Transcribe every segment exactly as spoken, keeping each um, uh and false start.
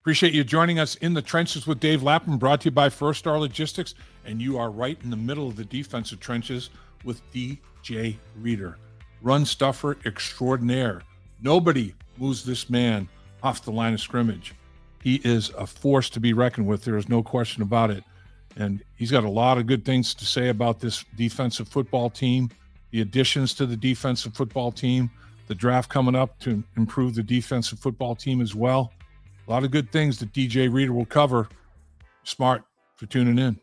Appreciate you joining us in the trenches with Dave Lapham, brought to you by First Star Logistics. And you are right in the middle of the defensive trenches with D J Reader, run stuffer extraordinaire. Nobody moves this man off the line of scrimmage. He is a force to be reckoned with. There is no question about it. And he's got a lot of good things to say about this defensive football team, the additions to the defensive football team, the draft coming up to improve the defensive football team as well. A lot of good things that D J Reader will cover. Smart for tuning in.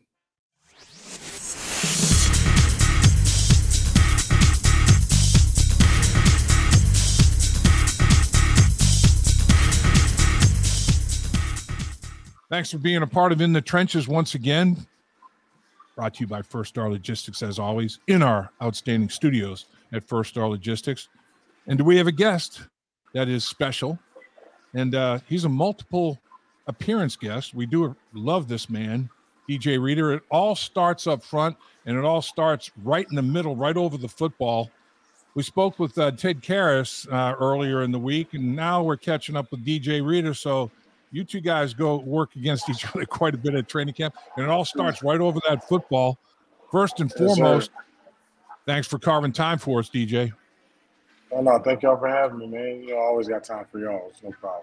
Thanks for being a part of In the Trenches once again. Brought to you by First Star Logistics, as always, in our outstanding studios at First Star Logistics. And do we have a guest that is special? And uh, he's a multiple appearance guest. We do love this man, D J Reader. It all starts up front, and it all starts right in the middle, right over the football. We spoke with uh, Ted Karras uh, earlier in the week, and now we're catching up with D J Reader. So you two guys go work against each other quite a bit at training camp, and it all starts right over that football. First and foremost, yes, thanks for carving time for us, D J. Oh, no, thank y'all for having me, man. You know, I always got time for y'all. It's no problem.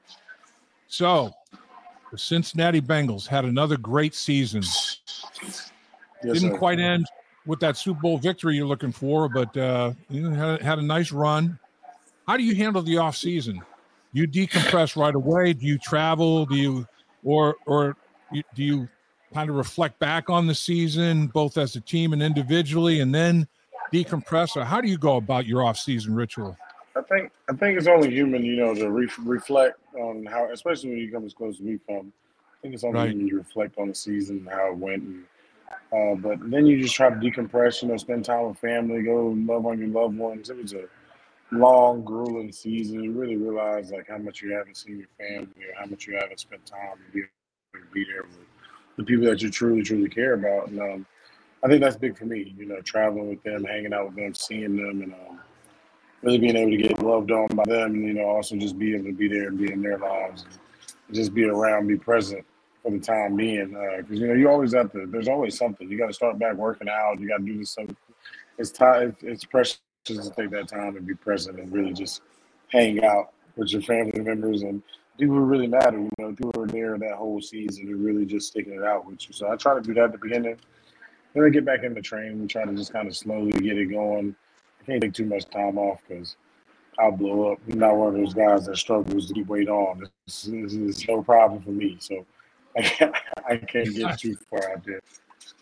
So, the Cincinnati Bengals had another great season. Yes, Didn't sir. quite end with that Super Bowl victory you're looking for, but uh, you know, had, had a nice run. How do you handle the offseason? Do you decompress right away? Do you travel? Do you, or or you, do you kind of reflect back on the season, both as a team and individually, and then decompress? Or how do you go about your off-season ritual? I think I think it's only human, you know, to re- reflect on how, especially when you come as close as we come. I think it's only Right. human you reflect on the season and how it went. And, uh, but then you just try to decompress, you know, spend time with family, go love on your loved ones. It was a long, grueling season. You really realize like how much you haven't seen your family or how much you haven't spent time to be, to be there with the people that you truly, truly care about. And um, I think that's big for me, you know, traveling with them, hanging out with them, seeing them, and um, really being able to get loved on by them, and, you know, also just be able to be there and be in their lives and just be around, be present for the time being. Because, uh, you know, you always have to, there's always something. You got to start back working out. You got to do this stuff. It's, time, it's precious to take that time and be present and really just hang out with your family members and people who really matter. You know, people who are there that whole season and really just sticking it out with you. So I try to do that at the beginning. Then I get back in the train. We try to just kind of slowly get it going. I can't take too much time off because I'll blow up. I'm not one of those guys that struggles to keep weight on. This is, this is no problem for me. So I can't, I can't get too far out there.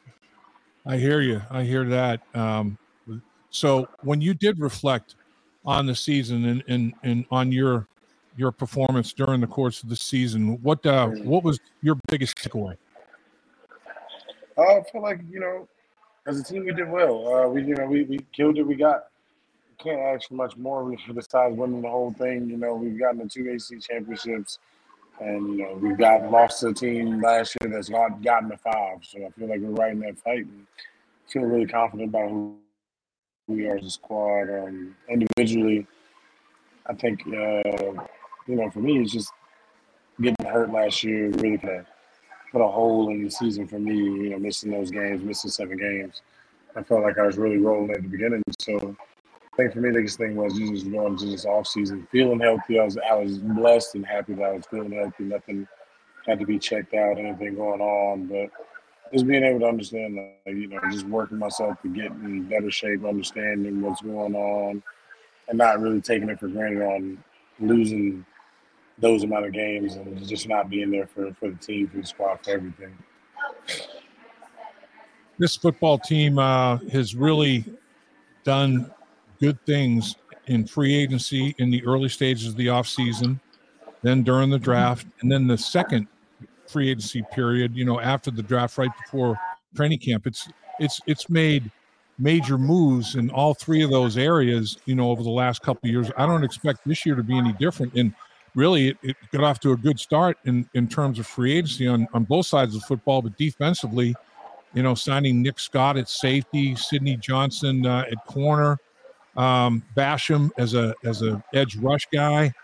I hear you. I hear that. Um, so when you did reflect on the season and, and, and on your your performance during the course of the season, what uh, what was your biggest takeaway? I feel like, you know, as a team, we did well. Uh, we, you know, we, we killed it. We got, can't ask for much more. We, besides winning the whole thing, you know, we've gotten the two A C championships, and, you know, we've got lost to a team last year that's not gotten the five. So I feel like we're right in that fight, and feel really confident about who we are as a squad. Um, individually, I think, uh, you know, for me, it's just getting hurt last year really kind of put a hole in the season for me, you know, missing those games, missing seven games. I felt like I was really rolling at the beginning. So I think for me, the biggest thing was just going into this off season, feeling healthy. I was I was blessed and happy that I was feeling healthy. Nothing had to be checked out, anything going on. But just being able to understand, like, you know, just working myself to get in better shape, understanding what's going on, and not really taking it for granted on losing those amount of games and just not being there for, for the team, for the squad, for everything. This football team uh, has really done good things in free agency in the early stages of the offseason, then during the draft, and then the second free agency period, you know, after the draft, right before training camp. It's it's it's made major moves in all three of those areas, you know, over the last couple of years. I don't expect this year to be any different. And really, it, it got off to a good start in, in terms of free agency on, on both sides of football, but defensively, you know, signing Nick Scott at safety, Sidney Johnson uh, at corner, um, Basham as a as a edge rush guy.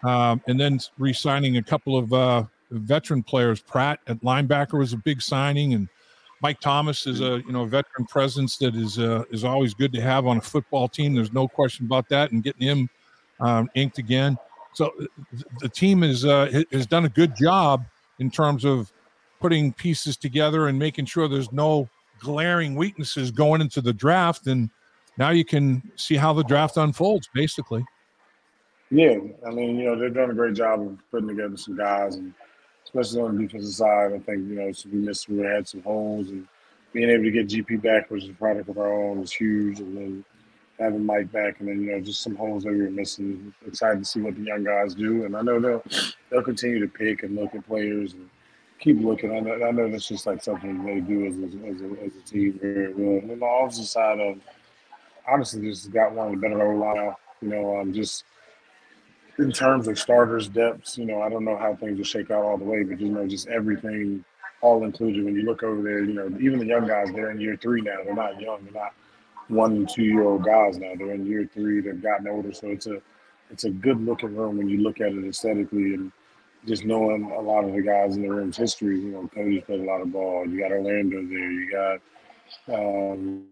um, and then re-signing a couple of uh, veteran players. Pratt at linebacker was a big signing, and Mike Thomas is a you know veteran presence that is uh, is always good to have on a football team. There's no question about that, and getting him um, inked again. So the team is uh, has done a good job in terms of putting pieces together and making sure there's no glaring weaknesses going into the draft. And now you can see how the draft unfolds, basically. Yeah, I mean, you know, they're doing a great job of putting together some guys, and especially on the defensive side, I think you know, so we missed, we had some holes, and being able to get G P back, which is a product of our own, was huge, and then having Mike back, and then you know, just some holes that we were missing. Excited to see what the young guys do, and I know they'll they'll continue to pick and look at players and keep looking. I know, I know that's just like something they do as a, as a, as a team very well. And on the offensive side, of honestly, just got one of the better O line. You know, um, just in terms of starters, depths, you know, I don't know how things will shake out all the way, but you know, just everything all included. When you look over there, you know, even the young guys, they're in year three now. They're not young. They're not one and two year old guys now. They're in year three. They've gotten older, so it's a it's a good looking room when you look at it aesthetically and just knowing a lot of the guys in the room's history. You know, Cody's played a lot of ball. You got Orlando there. You got um,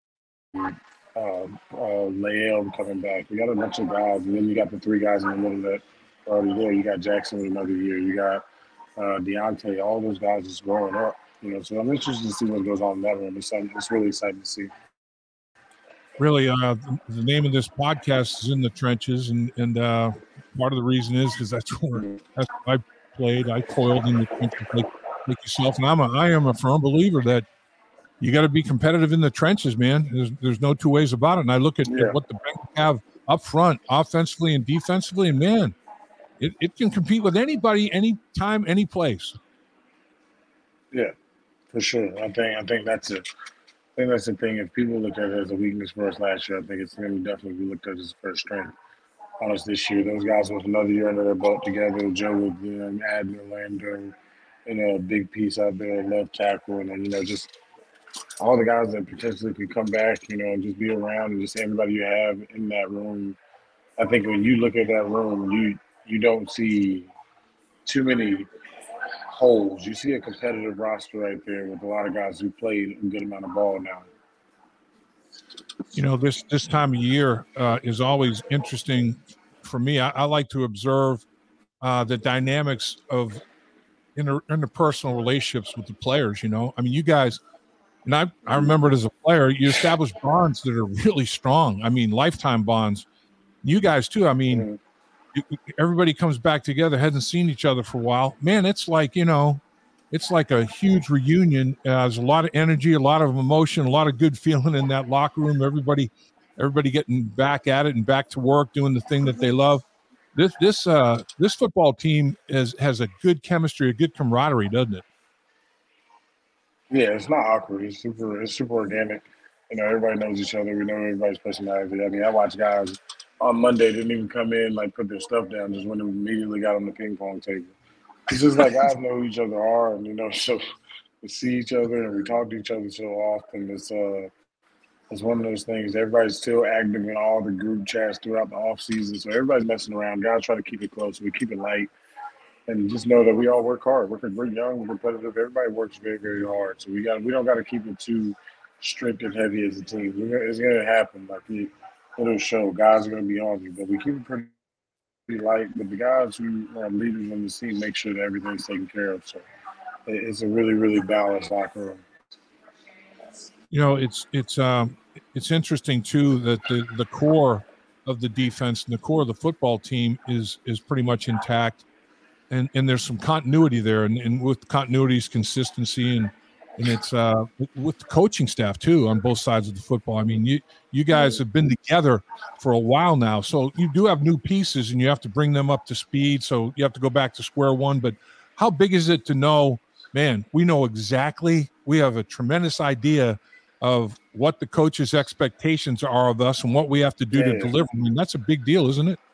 uh, uh, Lael coming back. You got a bunch of guys, and then you got the three guys in the middle that are already there. You got Jackson with another year. You got uh, Deontay. All those guys just growing up. You know, so I'm interested to see what goes on in that room. It's, it's really exciting to see. Really, uh, the name of this podcast is In the Trenches, and and uh, part of the reason is because that's where that's where I played. I toiled in the trenches like, like yourself, and I'm a I am a firm believer that you got to be competitive in the trenches, man. There's there's no two ways about it. And I look at, Yeah. at what the Bengals have up front, offensively and defensively, and man, it, it can compete with anybody, anytime, any place. Yeah, for sure. I think I think that's it. I think that's the thing. If people look at it as a weakness for us last year, I think it's going to definitely be looked at as a first strength on us this year. Those guys with another year under their belt together, Joe with them, Adden Orlando, you know, a big piece out there, left tackle, and then, you know, just all the guys that potentially could come back, you know, and just be around and just everybody you have in that room. I think when you look at that room, you you don't see too many holes. You see a competitive roster right there with a lot of guys who played a good amount of ball now. You know, this this time of year uh, is always interesting for me. I, I like to observe uh, the dynamics of inter, interpersonal relationships with the players. You know, I mean, you guys, and I I remember it as a player, you establish bonds that are really strong. I mean, lifetime bonds. You guys too. I mean, Mm-hmm. everybody comes back together, hasn't seen each other for a while. Man, it's like, you know, it's like a huge reunion. Uh, there's a lot of energy, a lot of emotion, a lot of good feeling in that locker room. Everybody, everybody getting back at it and back to work, doing the thing that they love. This this uh this football team is has a good chemistry, a good camaraderie, doesn't it? Yeah, it's not awkward. It's super. It's super organic. You know, everybody knows each other. We know everybody's personality. I mean, I watch guys on Monday didn't even come in, like put their stuff down, just went and immediately got on the ping pong table. It's just like guys know who each other are, and you know, so we see each other and we talk to each other so often. It's uh, it's one of those things. Everybody's still active in all the group chats throughout the off season, so everybody's messing around. Guys try to keep it close. We keep it light. And just know that we all work hard. We're, we're young, we're competitive. Everybody works very, very hard. So we got we don't got to keep it too strict and heavy as a team. We're gonna, it's going to happen. Like it, it'll show. Guys are going to be on you, but we keep it pretty light. But the guys who are leaders on the team make sure that everything's taken care of. So it, it's a really, really balanced locker room. You know, it's it's um it's interesting too that the the core of the defense and the core of the football team is is pretty much intact. And and there's some continuity there, and, and with continuity is consistency, and and it's uh with the coaching staff too on both sides of the football. I mean, you you guys have been together for a while now, so you do have new pieces, and you have to bring them up to speed. So you have to go back to square one. But how big is it to know, man? We know exactly. We have a tremendous idea of what the coach's expectations are of us and what we have to do to Yeah. deliver. I mean, that's a big deal, isn't it?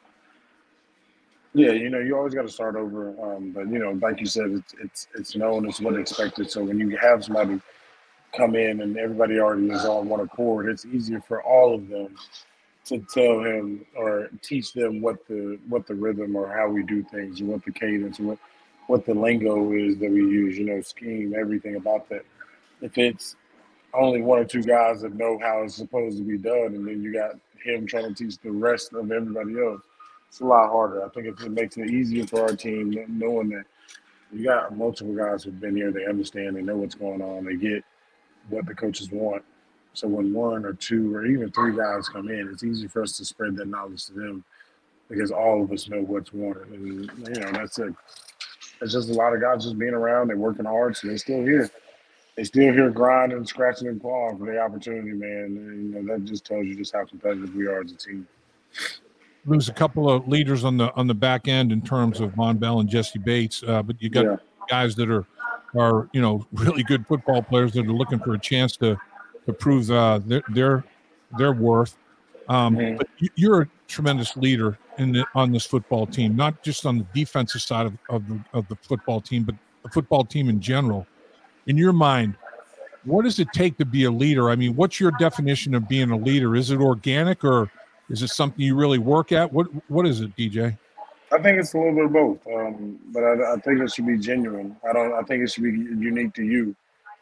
Yeah, you know, you always got to start over. Um, but you know, like you said, it's it's it's known, it's what expected. So when you have somebody come in and everybody already is on one accord, it's easier for all of them to tell him or teach them what the what the rhythm or how we do things and what the cadence and what what the lingo is that we use, you know, scheme, everything about that. If it's only one or two guys that know how it's supposed to be done, and then you got him trying to teach the rest of everybody else, it's a lot harder. I think it, it makes it easier for our team knowing that you got multiple guys who've been here, they understand, they know what's going on, they get what the coaches want. So when one or two or even three guys come in, it's easy for us to spread that knowledge to them because all of us know what's wanted. And you know, that's it. It's just a lot of guys just being around, they're working hard, so they're still here. They still here grinding, scratching and clawing for the opportunity, man. And, you know, that just tells you just how competitive we are as a team. Lose a couple of leaders on the on the back end in terms of Von Bell and Jesse Bates, uh, but you got Yeah. guys that are are you know really good football players that are looking for a chance to to prove uh, their their their worth. Um, Mhm. but you, you're a tremendous leader in the, on this football team, not just on the defensive side of, of the of the football team, but the football team in general. In your mind, what does it take to be a leader? I mean, what's your definition of being a leader? Is it organic or is it something you really work at? What What is it, D J? I think it's a little bit of both, um, but I, I think it should be genuine. I don't. I think it should be unique to you.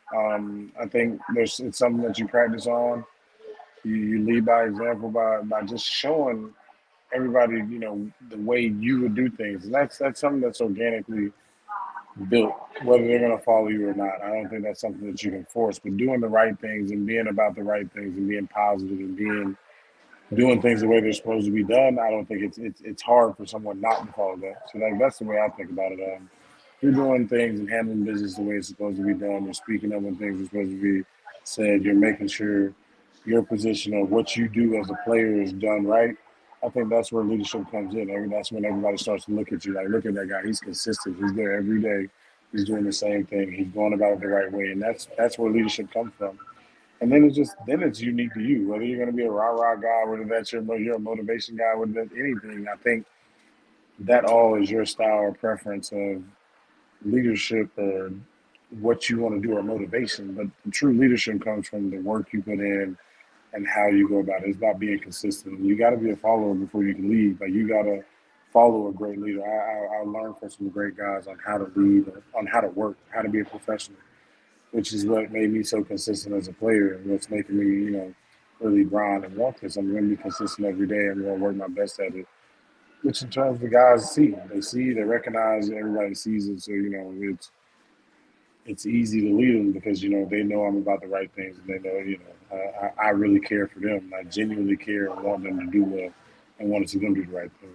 Um, I think there's it's something that you practice on. You, you lead by example by by just showing everybody, you know, the way you would do things. And that's that's something that's organically built, whether they're going to follow you or not. I don't think that's something that you can force. But doing the right things and being about the right things and being positive and being doing things the way they're supposed to be done, I don't think it's it's, it's hard for someone not to follow that. So like, that's the way I think about it. Um, you're doing things and handling business the way it's supposed to be done. You're speaking up when things are supposed to be said. You're making sure your position of what you do as a player is done right. I think that's where leadership comes in. I mean, that's when everybody starts to look at you like, look at that guy. He's consistent. He's there every day. He's doing the same thing. He's going about it the right way, and that's that's where leadership comes from. And then it's just then it's unique to you. Whether you're going to be a rah rah guy, whether that's your you're a motivation guy, whether that's anything. I think that all is your style or preference of leadership or what you want to do or motivation. But the true leadership comes from the work you put in and how you go about it. It's about being consistent. You got to be a follower before you can lead. Like you got to follow a great leader. I, I, I learned from some great guys on how to lead, on how to work, how to be a professional, which is what made me so consistent as a player and what's making me, you know, really grind and want this. I'm going to be consistent every day. I'm going to work my best at it. Which in terms of the guys see, they see, they recognize, everybody sees it. So you know, it's it's easy to lead them because you know they know I'm about the right things and they know you know I, I really care for them. I genuinely care and want them to do well and want to see them do the right thing.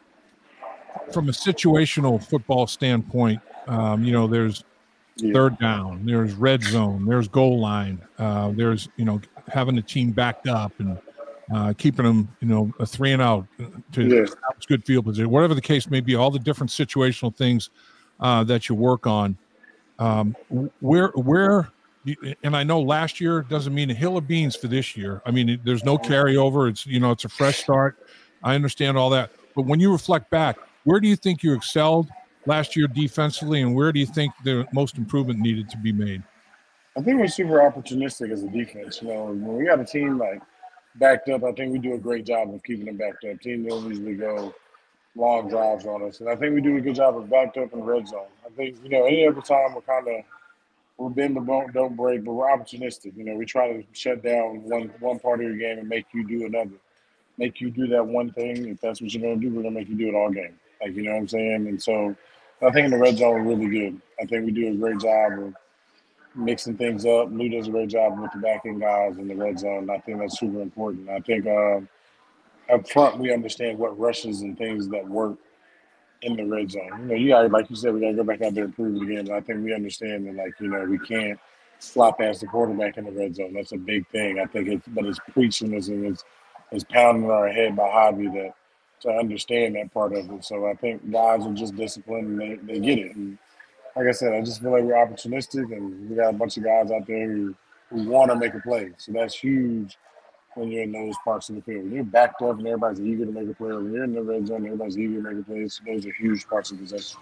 From a situational football standpoint, um, you know, there's Yeah. third down, there's red zone, there's goal line, uh, there's you know having the team backed up and uh, keeping them, you know, a three and out to Yeah. establish good field position, whatever the case may be. All the different situational things uh, that you work on. Um, where where and I know last year doesn't mean a hill of beans for this year. I mean, there's no carryover. It's you know it's a fresh start. I understand all that, but when you reflect back, where do you think you excelled last year defensively, and where do you think the most improvement needed to be made? I think we're super opportunistic as a defense. You know, when we got a team like backed up, I think we do a great job of keeping them backed up. Teams don't usually go long drives on us, and I think we do a good job of backed up in the red zone. I think you know any other time we're kind of we're bend but don't don't break, but we're opportunistic. You know, we try to shut down one one part of your game and make you do another, make you do that one thing. If that's what you're gonna do, we're gonna make you do it all game. Like you know what I'm saying? And so I think in the red zone we're really good. I think we do a great job of mixing things up. Lou does a great job with the back end guys in the red zone. I think that's super important. I think um, up front we understand what rushes and things that work in the red zone. You know, you got like you said, we gotta go back out there and prove it again. But I think we understand that, like you know, we can't slot past the quarterback in the red zone. That's a big thing. I think it's, but it's preaching us and it's it's pounding our head by hobby that to understand that part of it. So I think guys are just disciplined and they, they get it. And like I said, I just feel like we're opportunistic and we got a bunch of guys out there who, who want to make a play. So that's huge when you're in those parts of the field. When you're backed up and everybody's eager to make a play, when you're in the red zone, everybody's eager to make a play. So those are huge parts of possession.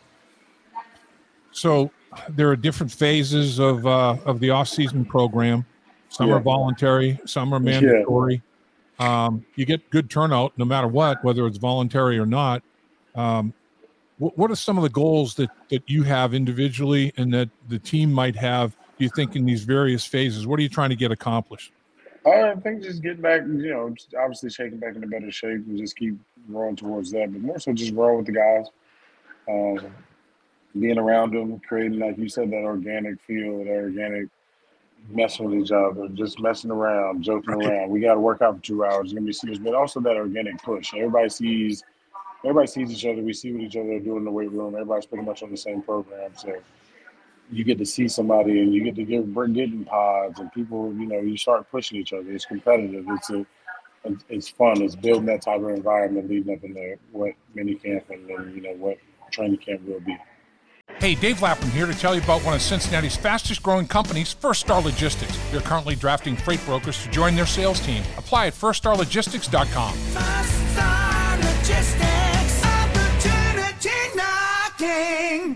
So there are different phases of uh, of the off-season program. Some Yeah. are voluntary, some are Yeah. mandatory. Um, you get good turnout no matter what, whether it's voluntary or not. Um, what, what are some of the goals that, that you have individually and that the team might have, do you think, in these various phases? What are you trying to get accomplished? I think just getting back, you know, just obviously shaking back into better shape and just keep rolling towards that, but more so just roll with the guys, um, being around them, creating, like you said, that organic feel, that organic messing with each other, just messing around, joking Right. around. We got to work out for two hours. It's gonna be serious, but also that organic push. Everybody sees, everybody sees each other. We see what each other are doing in the weight room. Everybody's pretty much on the same program, so you get to see somebody and you get to get getting pods and people. You know, you start pushing each other. It's competitive. It's a it's, it's fun. It's building that type of environment leading up into what mini camp and then you know what training camp will be. Hey, Dave Lapham here to tell you about one of Cincinnati's fastest growing companies, First Star Logistics. They're currently drafting freight brokers to join their sales team. Apply at first star logistics dot com. First Star Logistics, opportunity knocking.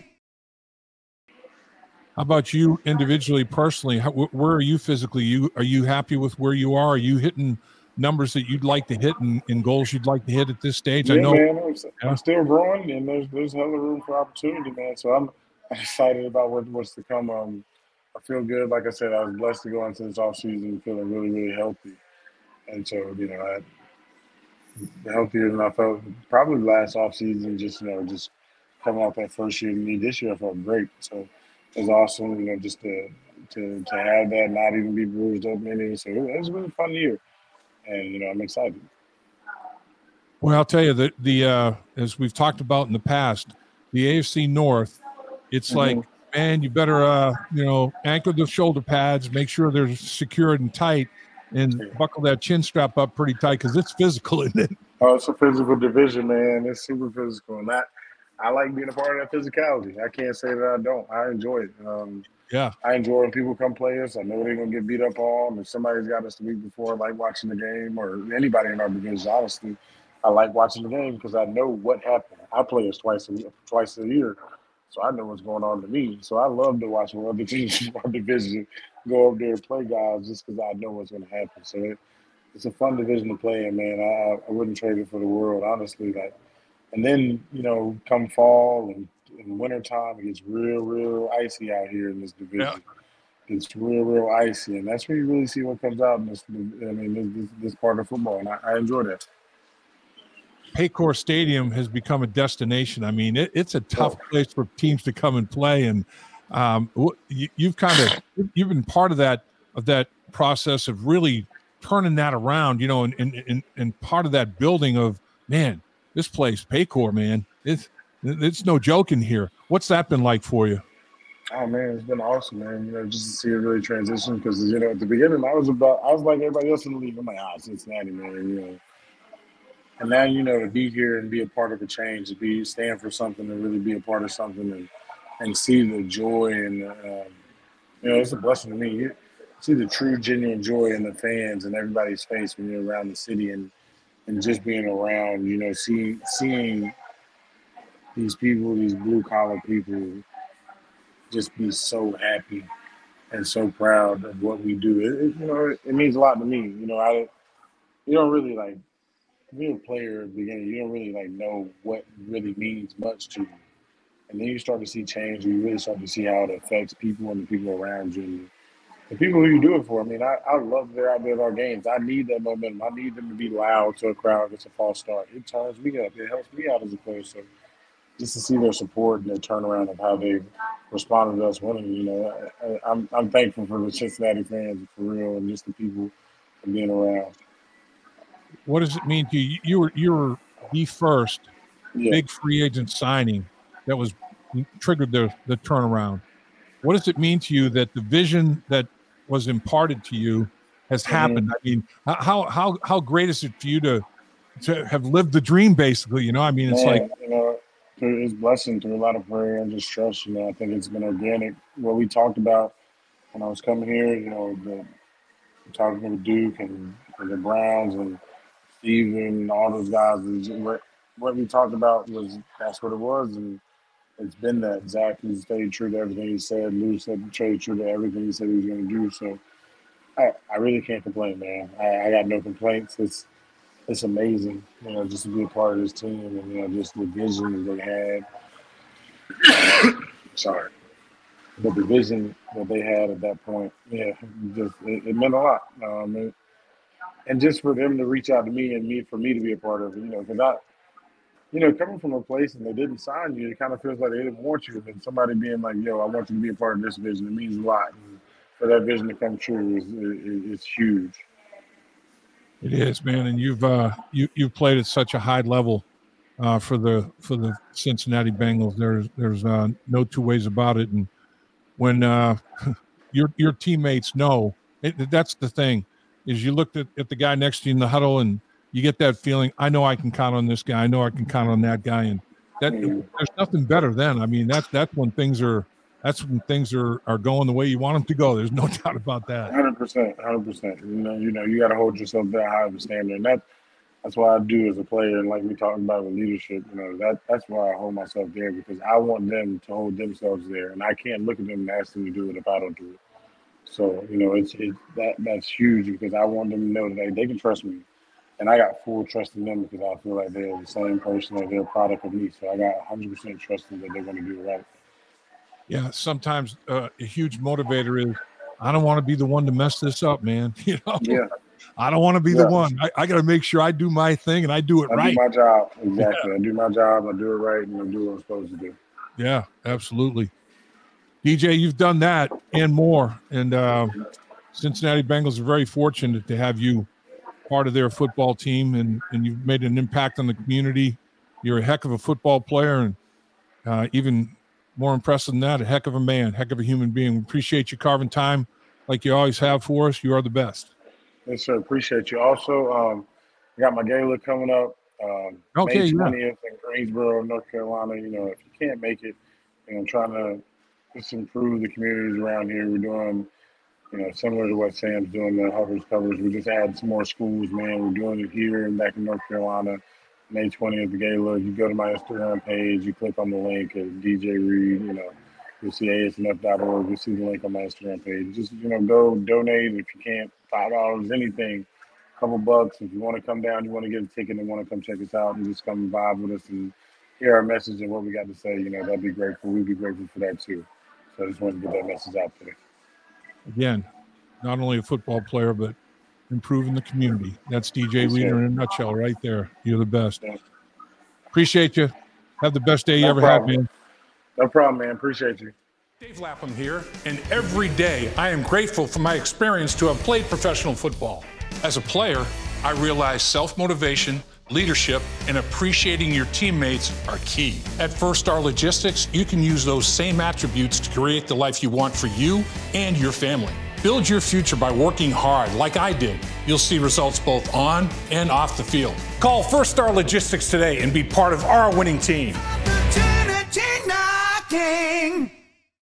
How about you individually, personally? How, where are you physically? You are you happy with where you are? Are you hitting numbers that you'd like to hit and, and goals you'd like to hit at this stage? I Yeah, know. man, I'm, Yeah. I'm still growing, and there's there's hella room for opportunity, man. So I'm excited about what, what's to come. Um, I feel good. Like I said, I was blessed to go into this off season feeling really, really healthy, and so you know, I, healthier than I felt probably last off season. Just you know, just coming off that first year. To me, this year I felt great. So it was awesome, you know, just to to to have that, not even be bruised up any. So it, it was a really fun year, and you know, I'm excited. Well, I'll tell you that the uh, as we've talked about in the past, the A F C North, it's Mm-hmm. like, man, you better uh, you know, anchor the shoulder pads, make sure they're secured and tight, and Yeah. buckle that chin strap up pretty tight because it's physical, isn't it? Oh, it's a physical division, man. It's super physical, and I, I like being a part of that physicality. I can't say that I don't. I enjoy it. Um, Yeah. I enjoy when people come play us. I know they're gonna get beat up on. If somebody's got us the week before, I like watching the game, or anybody in our division. Honestly, I like watching the game because I know what happened. I play us twice a twice a year, so I know what's going on to me. So I love to watch when other teams from our division go up there and play guys just because I know what's going to happen. So it, it's a fun division to play in, man. I, I wouldn't trade it for the world, honestly. Like, and then you know, come fall and in winter time, it gets real, real icy out here in this division. Yeah. It's real, real icy, and that's where you really see what comes out in this. I mean, this, this, this part of football, and I, I enjoy that. Paycor Stadium has become a destination. I mean, it, it's a tough place for teams to come and play, and um, you, you've kind of you've been part of that of that process of really turning that around, you know, and and and, and part of that building of, man, this place, Paycor, man, it's it's no joke in here. What's that been like for you? Oh man, it's been awesome, man. You know, just to see it really transition because you know at the beginning I was about I was like everybody else in the league. I'm like, ah, Cincinnati, man, you know. And now you know to be here and be a part of a change, to be stand for something, to really be a part of something, and and see the joy and um, you know it's a blessing to me. You see the true, genuine joy in the fans and everybody's face when you're around the city and and just being around, you know, seeing seeing these people, these blue collar people, just be so happy and so proud of what we do. It, it, you know, it, it means a lot to me. You know, I you don't really like being a player at the beginning. You don't really like know what really means much to you, and then you start to see change. And you really start to see how it affects people and the people around you. And the people who you do it for. I mean, I, I love they're out there at our games. I need that momentum. I need them to be loud to a crowd gets a false start. It turns me up. It helps me out as a player. So just to see their support and their turnaround of how they responded to us winning, you know, I, I'm I'm thankful for the Cincinnati fans for real and just the people being around. What does it mean to you? You were you were the first Yeah. big free agent signing that was triggered the the turnaround. What does it mean to you that the vision that was imparted to you has happened? Mm-hmm. I mean, how how how great is it for you to to have lived the dream, basically? You know, I mean, it's Man, like, you know, through his blessing, through a lot of prayer and just trust, you know, I think it's been organic. What we talked about when I was coming here, you know, the talking with Duke and, and the Browns and Steven and all those guys, is what, what we talked about was that's what it was. And it's been that. Zach has stayed true to everything he said. Lou said stayed true to everything he said he was going to do. So I, I really can't complain, man. I, I got no complaints. It's it's amazing, you know, just to be a part of this team and, you know, just the vision that they had. Sorry. But the vision that they had at that point, yeah, just it, it meant a lot. Um, and, and just for them to reach out to me and me for me to be a part of it, you know, because I, you know, coming from a place and they didn't sign you, it kind of feels like they didn't want you. And then somebody being like, "Yo, I want you to be a part of this vision," it means a lot. And for that vision to come true is it, it's huge. It is, man, and you've uh, you you've played at such a high level uh, for the for the Cincinnati Bengals. There's there's uh, no two ways about it. And when uh, your your teammates know, it, that's the thing, is you looked at, at the guy next to you in the huddle and you get that feeling, I know I can count on this guy, I know I can count on that guy, and that Mm-hmm. there's nothing better then. I mean, that's that's when things are that's when things are are going the way you want them to go. There's no doubt about that. Hundred percent, hundred percent. You know, you know, you got to hold yourself that high of a standard, and that that's what I do as a player. And like we talked about with leadership, you know, that that's why I hold myself there, because I want them to hold themselves there, and I can't look at them and ask them to do it if I don't do it. So you know, it's it that that's huge, because I want them to know that they, they can trust me, and I got full trust in them because I feel like they're the same person, or they're a product of me. So I got hundred percent trust in that they're going to do it right. Yeah, sometimes uh, a huge motivator is, I don't want to be the one to mess this up, man. You know, Yeah, I don't want to be yeah. the one. I, I got to make sure I do my thing and I do it I right. do my job exactly. I do my job. I do it right, and I do what I'm supposed to do. Yeah, absolutely. D J, you've done that and more. And uh, Cincinnati Bengals are very fortunate to have you part of their football team, and, and you've made an impact on the community. You're a heck of a football player, and uh, even more impressive than that, a heck of a man, heck of a human being. We appreciate you carving time like you always have for us. You are the best. Yes, sir. Appreciate you. Also, um, I got my gala coming up. Um, Okay, May yeah. twentieth in Greensboro, North Carolina. You know, if you can't make it, you know, I'm trying to just improve the communities around here. We're doing, you know, similar to what Sam's doing, the hovers covers. We just added some more schools, man. We're doing it here and back in North Carolina. May twentieth, the gala. You go to my Instagram page, you click on the link at D J Reed, you know, you'll see A S N F dot org. You'll see the link on my Instagram page. Just, you know, go donate if you can't, five dollars, anything, a couple bucks. If you want to come down, you want to get a ticket and want to come check us out and just come vibe with us and hear our message and what we got to say, you know, that'd be grateful. We'd be grateful for that too. So I just wanted to get that message out there. Again, not only a football player, but improving the community. That's D J Yes, Reader sir. in a nutshell right there. You're the best. Yeah. Appreciate you. Have the best day you No ever problem. had, man. No problem, man. Appreciate you. Dave Lapham here, and every day I am grateful for my experience to have played professional football. As a player, I realize self-motivation, leadership, and appreciating your teammates are key. At First Star Logistics, you can use those same attributes to create the life you want for you and your family. Build your future by working hard like I did. You'll see results both on and off the field. Call First Star Logistics today and be part of our winning team. Opportunity knocking.